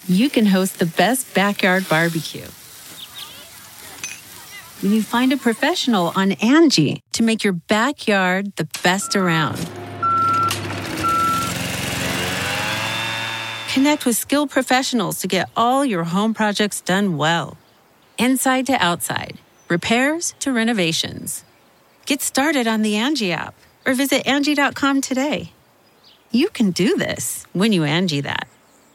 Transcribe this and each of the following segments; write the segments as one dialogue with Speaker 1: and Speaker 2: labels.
Speaker 1: you can host the best backyard barbecue. When you find a professional on Angie to make your backyard the best around. Connect with skilled professionals to get all your home projects done well. Inside to outside, repairs to renovations. Get started on the Angie app or visit Angie.com today. You can do this when you Angie that.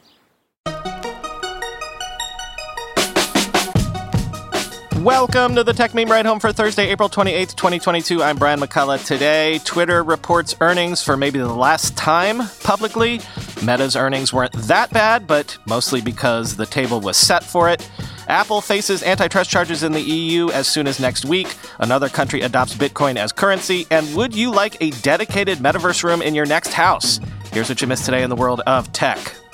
Speaker 2: Welcome to the Tech Meme Ride Home for Thursday, April 28th, 2022. I'm Brian McCullough. Today, Twitter reports earnings for maybe the last time publicly. Meta's earnings weren't that bad, but mostly because the table was set for it. Apple faces antitrust charges in the EU as soon as next week. Another country adopts Bitcoin as currency. And would you like a dedicated metaverse room in your next house? Here's what you missed today in the world of tech.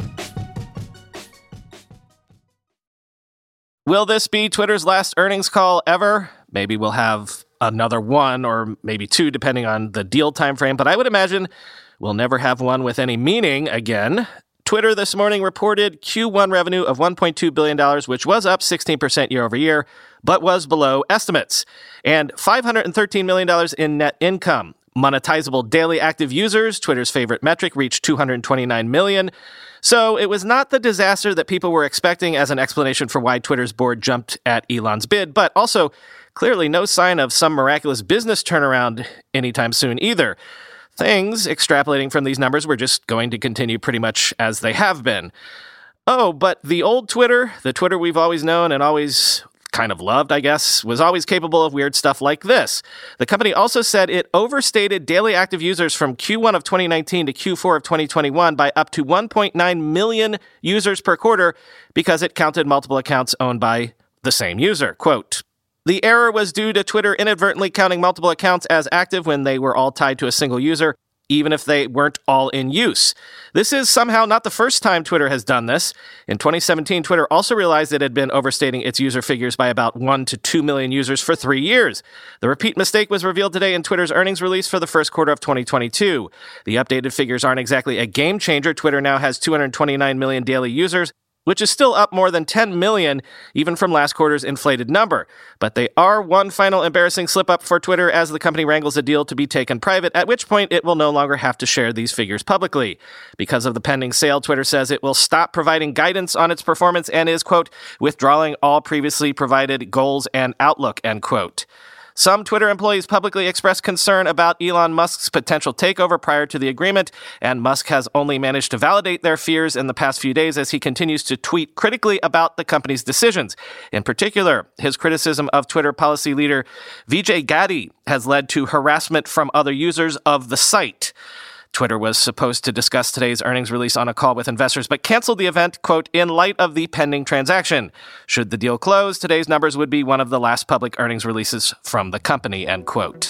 Speaker 2: Will this be Twitter's last earnings call ever? Maybe we'll have another one or maybe two, depending on the deal timeframe. But I would imagine we'll never have one with any meaning again. Twitter this morning reported Q1 revenue of $1.2 billion, which was up 16% year over year, but was below estimates, and $513 million in net income. Monetizable daily active users, Twitter's favorite metric, reached 229 million. So it was not the disaster that people were expecting as an explanation for why Twitter's board jumped at Elon's bid, but also clearly no sign of some miraculous business turnaround anytime soon either. Things, extrapolating from these numbers, were just going to continue pretty much as they have been. Oh, but the old Twitter, the Twitter we've always known and always kind of loved, I guess, was always capable of weird stuff like this. The company also said it overstated daily active users from Q1 of 2019 to Q4 of 2021 by up to 1.9 million users per quarter because it counted multiple accounts owned by the same user. Quote, "The error was due to Twitter inadvertently counting multiple accounts as active when they were all tied to a single user, even if they weren't all in use. This is somehow not the first time Twitter has done this. In 2017, Twitter also realized it had been overstating its user figures by about 1 to 2 million users for 3 years. The repeat mistake was revealed today in Twitter's earnings release for the first quarter of 2022. The updated figures aren't exactly a game changer. Twitter now has 229 million daily users, which is still up more than 10 million, even from last quarter's inflated number. But they are one final embarrassing slip-up for Twitter as the company wrangles a deal to be taken private, at which point it will no longer have to share these figures publicly. Because of the pending sale, Twitter says it will stop providing guidance on its performance and is, quote, withdrawing all previously provided goals and outlook, end quote. Some Twitter employees publicly expressed concern about Elon Musk's potential takeover prior to the agreement, and Musk has only managed to validate their fears in the past few days as he continues to tweet critically about the company's decisions. In particular, his criticism of Twitter policy leader Vijay Gadde has led to harassment from other users of the site. Twitter was supposed to discuss today's earnings release on a call with investors, but canceled the event, quote, in light of the pending transaction. Should the deal close, today's numbers would be one of the last public earnings releases from the company, end quote.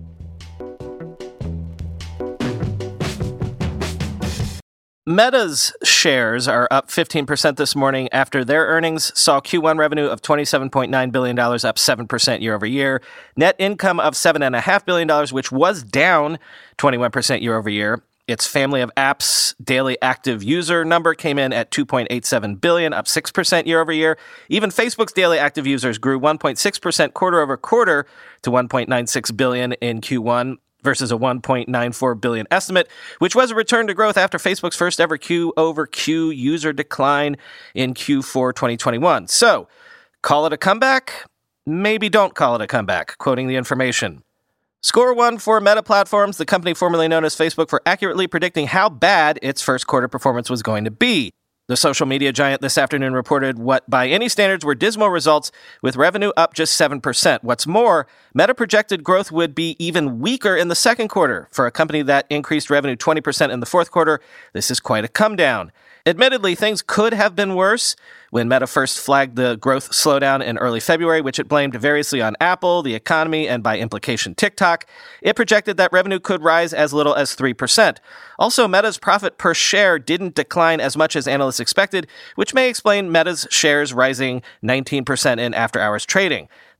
Speaker 2: Meta's shares are up 15% this morning after their earnings saw Q1 revenue of $27.9 billion, up 7% year over year. Net income of $7.5 billion, which was down 21% year over year. Its family of apps daily active user number came in at 2.87 billion, up 6% year over year. Even Facebook's daily active users grew 1.6% quarter over quarter to 1.96 billion in Q1. Versus a 1.94 billion estimate, which was a return to growth after Facebook's first ever Q over Q user decline in Q4 2021. So, call it a comeback? Maybe don't call it a comeback, quoting the information. Score one for Meta Platforms, the company formerly known as Facebook, for accurately predicting how bad its first quarter performance was going to be. The social media giant this afternoon reported what, by any standards, were dismal results, with revenue up just 7%. What's more, Meta projected growth would be even weaker in the second quarter. For a company that increased revenue 20% in the fourth quarter, this is quite a come down. Admittedly, things could have been worse. When Meta first flagged the growth slowdown in early February, which it blamed variously on Apple, the economy, and by implication TikTok, it projected that revenue could rise as little as 3%. Also, Meta's profit per share didn't decline as much as analysts expected, which may explain Meta's shares rising 19% in after-hours trading.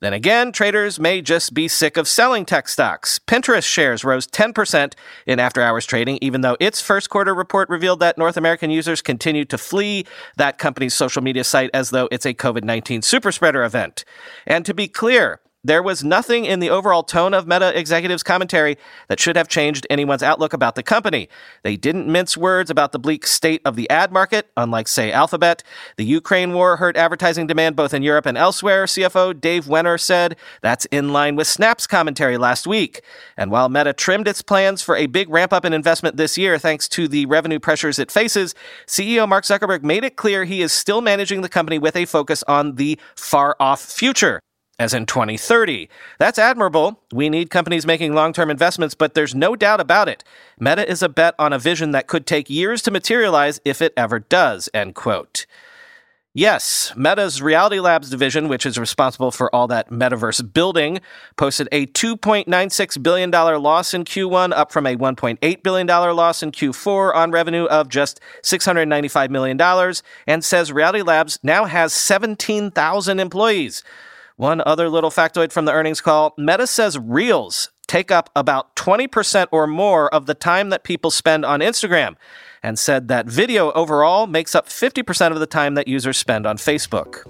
Speaker 2: Then again, traders may just be sick of selling tech stocks. Pinterest shares rose 10% in after-hours trading, even though its first quarter report revealed that North American users continued to flee that company's social media site as though it's a COVID-19 superspreader event. And to be clear, there was nothing in the overall tone of Meta executives' commentary that should have changed anyone's outlook about the company. They didn't mince words about the bleak state of the ad market, unlike, say, Alphabet. The Ukraine war hurt advertising demand both in Europe and elsewhere, CFO Dave Wenner said. That's in line with Snap's commentary last week. And while Meta trimmed its plans for a big ramp-up in investment this year thanks to the revenue pressures it faces, CEO Mark Zuckerberg made it clear he is still managing the company with a focus on the far-off future, as in 2030. That's admirable. We need companies making long-term investments, but there's no doubt about it. Meta is a bet on a vision that could take years to materialize if it ever does, end quote. Yes, Meta's Reality Labs division, which is responsible for all that metaverse building, posted a $2.96 billion loss in Q1, up from a $1.8 billion loss in Q4 on revenue of just $695 million, and says Reality Labs now has 17,000 employees. One other little factoid from the earnings call, Meta says Reels take up about 20% or more of the time that people spend on Instagram, and said that video overall makes up 50% of the time that users spend on Facebook.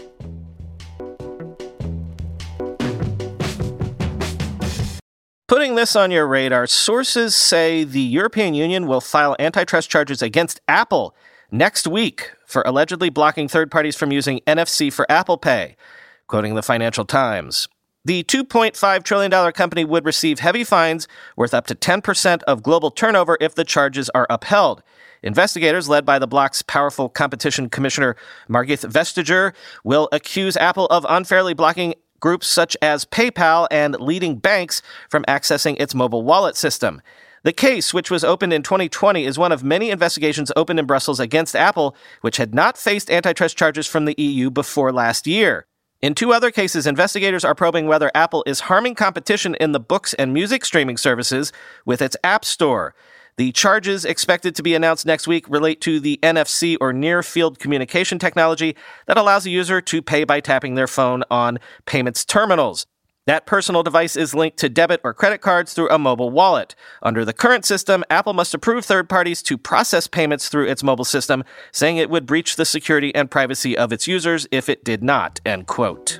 Speaker 2: Putting this on your radar, sources say the European Union will file antitrust charges against Apple next week for allegedly blocking third parties from using NFC for Apple Pay. Quoting the Financial Times, the $2.5 trillion company would receive heavy fines worth up to 10% of global turnover if the charges are upheld. Investigators, led by the bloc's powerful competition commissioner Margrethe Vestager, will accuse Apple of unfairly blocking groups such as PayPal and leading banks from accessing its mobile wallet system. The case, which was opened in 2020, is one of many investigations opened in Brussels against Apple, which had not faced antitrust charges from the EU before last year. In two other cases, investigators are probing whether Apple is harming competition in the books and music streaming services with its App Store. The charges expected to be announced next week relate to the NFC or near-field communication technology that allows a user to pay by tapping their phone on payments terminals. That personal device is linked to debit or credit cards through a mobile wallet. Under the current system, Apple must approve third parties to process payments through its mobile system, saying it would breach the security and privacy of its users if it did not, end quote.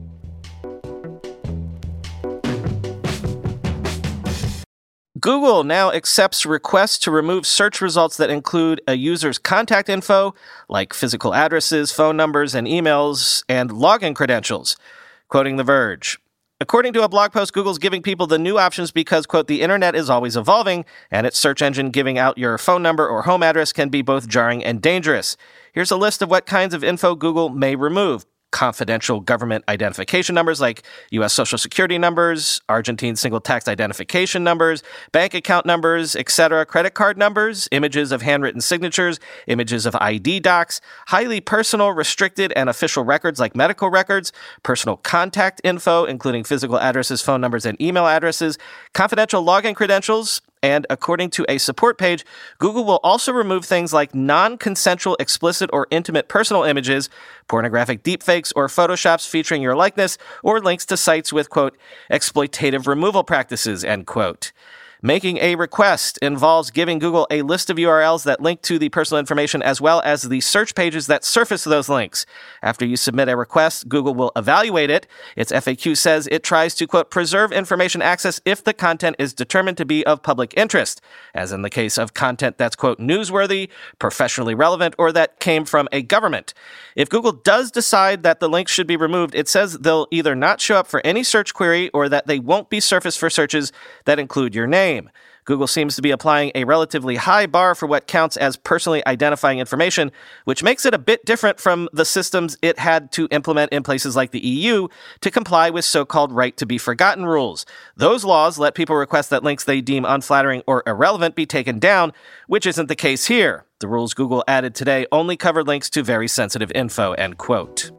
Speaker 2: Google now accepts requests to remove search results that include a user's contact info, like physical addresses, phone numbers, and emails, and login credentials. Quoting The Verge, according to a blog post, Google's giving people the new options because, quote, the internet is always evolving, and its search engine giving out your phone number or home address can be both jarring and dangerous. Here's a list of what kinds of info Google may remove. Confidential government identification numbers like U.S. Social Security numbers, Argentine single tax identification numbers, bank account numbers, etc., credit card numbers, images of handwritten signatures, images of ID docs, highly personal, restricted, and official records like medical records, personal contact info, including physical addresses, phone numbers, and email addresses, confidential login credentials, and according to a support page, Google will also remove things like non-consensual, explicit, or intimate personal images, pornographic deepfakes, or photoshops featuring your likeness, or links to sites with, quote, exploitative removal practices, end quote. Making a request involves giving Google a list of URLs that link to the personal information as well as the search pages that surface those links. After you submit a request, Google will evaluate it. Its FAQ says it tries to, quote, preserve information access if the content is determined to be of public interest, as in the case of content that's, quote, newsworthy, professionally relevant, or that came from a government. If Google does decide that the links should be removed, it says they'll either not show up for any search query or that they won't be surfaced for searches that include your name. Google seems to be applying a relatively high bar for what counts as personally identifying information, which makes it a bit different from the systems it had to implement in places like the EU to comply with so-called right-to-be-forgotten rules. Those laws let people request that links they deem unflattering or irrelevant be taken down, which isn't the case here. The rules Google added today only cover links to very sensitive info, end quote.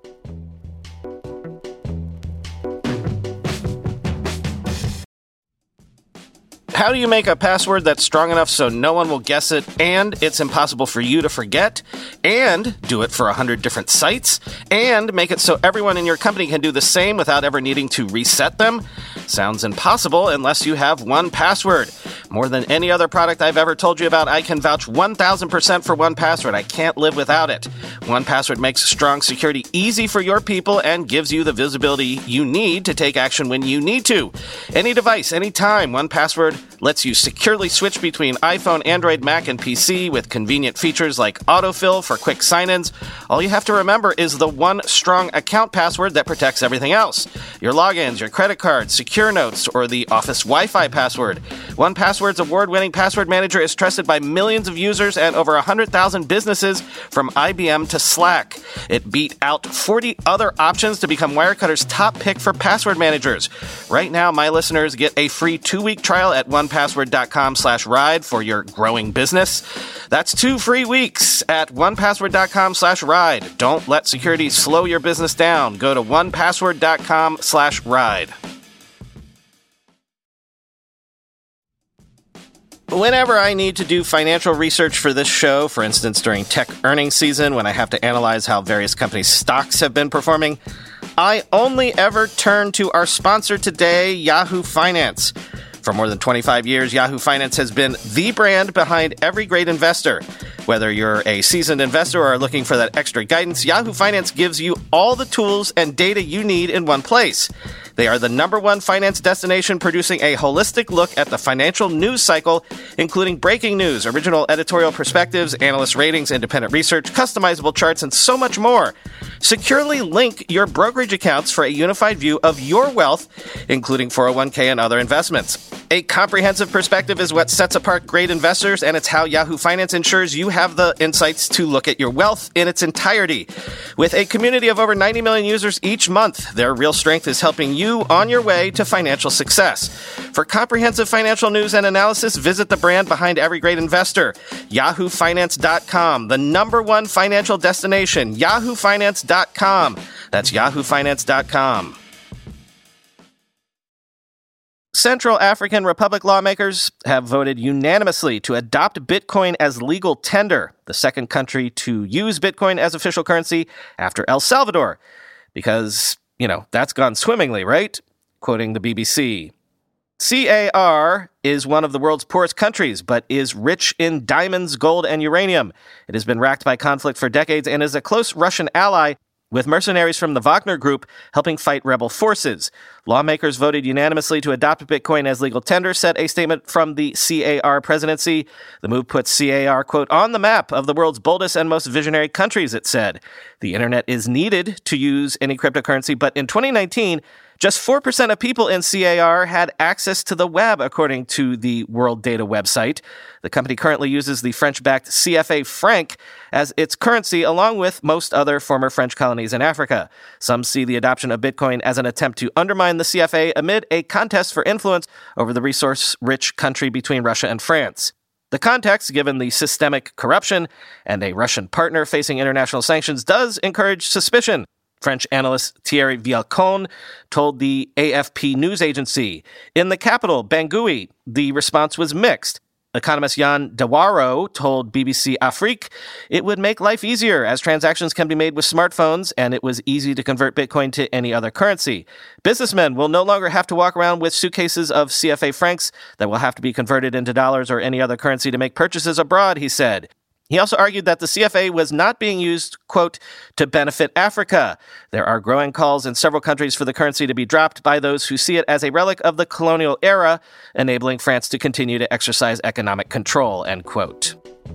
Speaker 2: How do you make a password that's strong enough so no one will guess it, and it's impossible for you to forget, and do it for 100 different sites, and make it so everyone in your company can do the same without ever needing to reset them? Sounds impossible unless you have 1Password. More than any other product I've ever told you about, I can vouch 1,000% for 1Password. I can't live without it. 1Password makes strong security easy for your people and gives you the visibility you need to take action when you need to. Any device, anytime, 1Password lets you securely switch between iPhone, Android, Mac, and PC with convenient features like autofill for quick sign-ins. All you have to remember is the one strong account password that protects everything else. Your logins, your credit cards, secure notes, or the Office Wi-Fi password. 1Password's award-winning password manager is trusted by millions of users and over 100,000 businesses from IBM to Slack. It beat out 40 other options to become Wirecutter's top pick for password managers. Right now, my listeners get a free 2-week trial at onepassword.com/ride for your growing business. That's 2 free weeks at onepassword.com/ride. Don't let security slow your business down. Go to onepassword.com/ride. Whenever I need to do financial research for this show, for instance during tech earnings season when I have to analyze how various companies' stocks have been performing, I only ever turn to our sponsor today, Yahoo Finance. For more than 25 years, Yahoo Finance has been the brand behind every great investor. Whether you're a seasoned investor or are looking for that extra guidance, Yahoo Finance gives you all the tools and data you need in one place. They are the #1 finance destination, producing a holistic look at the financial news cycle, including breaking news, original editorial perspectives, analyst ratings, independent research, customizable charts, and so much more. Securely link your brokerage accounts for a unified view of your wealth, including 401k and other investments. A comprehensive perspective is what sets apart great investors, and it's how Yahoo Finance ensures you have the insights to look at your wealth in its entirety. With a community of over 90 million users each month, their real strength is helping you on your way to financial success. For comprehensive financial news and analysis, visit the brand behind every great investor, yahoofinance.com, the #1 financial destination, yahoofinance.com. That's yahoofinance.com. Central African Republic lawmakers have voted unanimously to adopt Bitcoin as legal tender, the second country to use Bitcoin as official currency after El Salvador. Because, that's gone swimmingly, right? Quoting the BBC. CAR is one of the world's poorest countries, but is rich in diamonds, gold, and uranium. It has been racked by conflict for decades and is a close Russian ally, with mercenaries from the Wagner Group helping fight rebel forces. Lawmakers voted unanimously to adopt Bitcoin as legal tender, said a statement from the CAR presidency. The move puts CAR, quote, on the map of the world's boldest and most visionary countries, it said. The internet is needed to use any cryptocurrency, but in 2019, just 4% of people in CAR had access to the web, according to the World Data website. The company currently uses the French-backed CFA franc as its currency, along with most other former French colonies in Africa. Some see the adoption of Bitcoin as an attempt to undermine the CFA amid a contest for influence over the resource-rich country between Russia and France. The context, given the systemic corruption and a Russian partner facing international sanctions, does encourage suspicion. French analyst Thierry Villalcon told the AFP news agency. In the capital, Bangui, the response was mixed. Economist Yann Dewaro told BBC Afrique it would make life easier as transactions can be made with smartphones, and it was easy to convert Bitcoin to any other currency. Businessmen will no longer have to walk around with suitcases of CFA francs that will have to be converted into dollars or any other currency to make purchases abroad, he said. He also argued that the CFA was not being used, quote, to benefit Africa. There are growing calls in several countries for the currency to be dropped by those who see it as a relic of the colonial era, enabling France to continue to exercise economic control, end quote.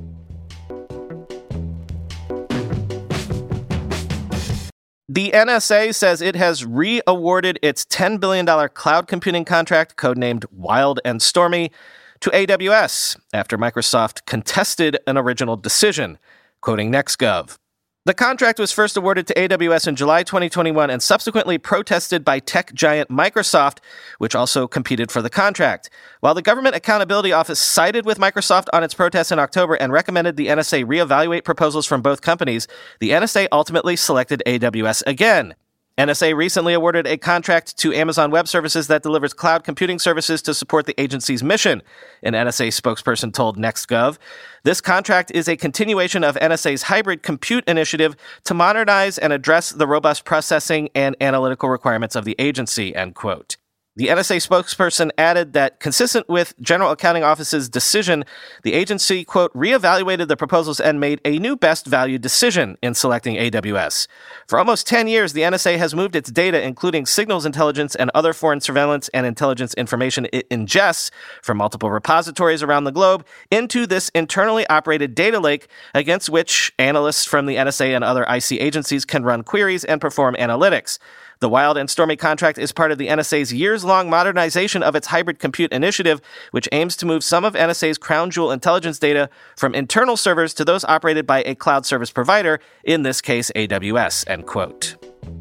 Speaker 2: The NSA says it has re-awarded its $10 billion cloud computing contract, codenamed Wild and Stormy, to AWS after Microsoft contested an original decision, quoting NextGov. The contract was first awarded to AWS in July 2021 and subsequently protested by tech giant Microsoft, which also competed for the contract. While the Government Accountability Office sided with Microsoft on its protests in October and recommended the NSA reevaluate proposals from both companies, the NSA ultimately selected AWS again. NSA recently awarded a contract to Amazon Web Services that delivers cloud computing services to support the agency's mission, an NSA spokesperson told NextGov. This contract is a continuation of NSA's hybrid compute initiative to modernize and address the robust processing and analytical requirements of the agency, end quote. The NSA spokesperson added that, consistent with General Accounting Office's decision, the agency, quote, reevaluated the proposals and made a new best value decision in selecting AWS. For almost 10 years, the NSA has moved its data, including signals intelligence and other foreign surveillance and intelligence information it ingests from multiple repositories around the globe, into this internally operated data lake against which analysts from the NSA and other IC agencies can run queries and perform analytics. The Wild and Stormy contract is part of the NSA's years-long modernization of its hybrid compute initiative, which aims to move some of NSA's crown jewel intelligence data from internal servers to those operated by a cloud service provider, in this case AWS, end quote.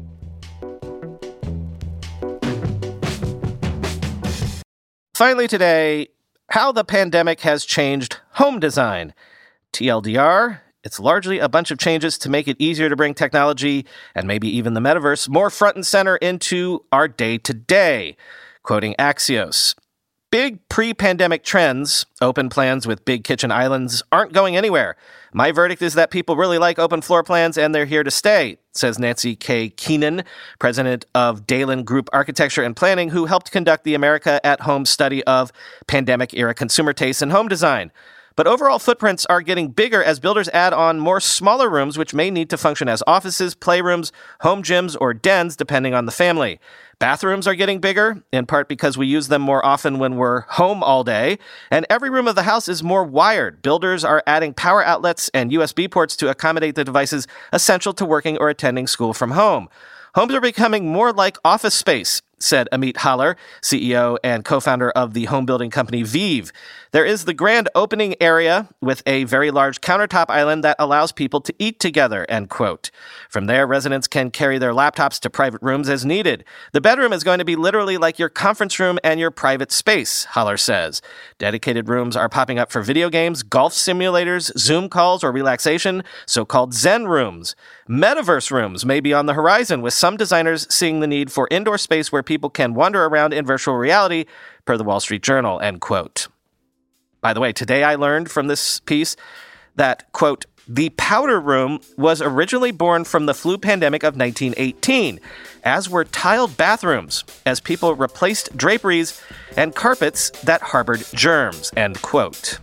Speaker 2: Finally today, how the pandemic has changed home design. TLDR, it's largely a bunch of changes to make it easier to bring technology, and maybe even the metaverse, more front and center into our day-to-day. Quoting Axios, big pre-pandemic trends, open plans with big kitchen islands, aren't going anywhere. My verdict is that people really like open floor plans and they're here to stay, says Nancy K. Keenan, president of Dalen Group Architecture and Planning, who helped conduct the America at Home study of pandemic-era consumer tastes in home design. But overall footprints are getting bigger as builders add on more smaller rooms, which may need to function as offices, playrooms, home gyms, or dens, depending on the family. Bathrooms are getting bigger, in part because we use them more often when we're home all day, and every room of the house is more wired. Builders are adding power outlets and USB ports to accommodate the devices essential to working or attending school from home. Homes are becoming more like office space, said Amit Haller, CEO and co-founder of the home building company Vive. There is the grand opening area with a very large countertop island that allows people to eat together, end quote. From there, residents can carry their laptops to private rooms as needed. The bedroom is going to be literally like your conference room and your private space, Haller says. Dedicated rooms are popping up for video games, golf simulators, Zoom calls, or relaxation, so-called Zen rooms. Metaverse rooms may be on the horizon, with some designers seeing the need for indoor space where people can wander around in virtual reality, per the Wall Street Journal, end quote. By the way, today I learned from this piece that, quote, the powder room was originally born from the flu pandemic of 1918, as were tiled bathrooms, as people replaced draperies and carpets that harbored germs, end quote.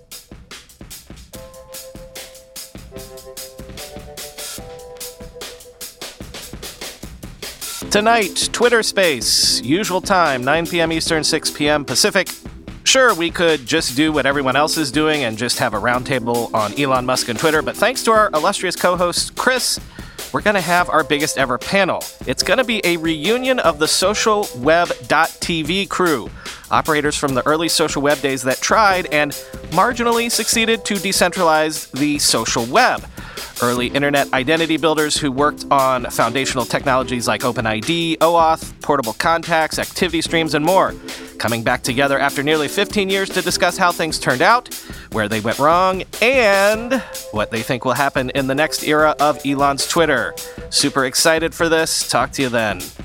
Speaker 2: Tonight, Twitter Space, usual time, 9 p.m. Eastern, 6 p.m. Pacific. Sure, we could just do what everyone else is doing and just have a roundtable on Elon Musk and Twitter, but thanks to our illustrious co-host, Chris, we're going to have our biggest ever panel. It's going to be a reunion of the socialweb.tv crew, operators from the early social web days that tried and marginally succeeded to decentralize the social web. Early internet identity builders who worked on foundational technologies like OpenID, OAuth, portable contacts, activity streams, and more, coming back together after nearly 15 years to discuss how things turned out, where they went wrong, and what they think will happen in the next era of Elon's Twitter. Super excited for this. Talk to you then.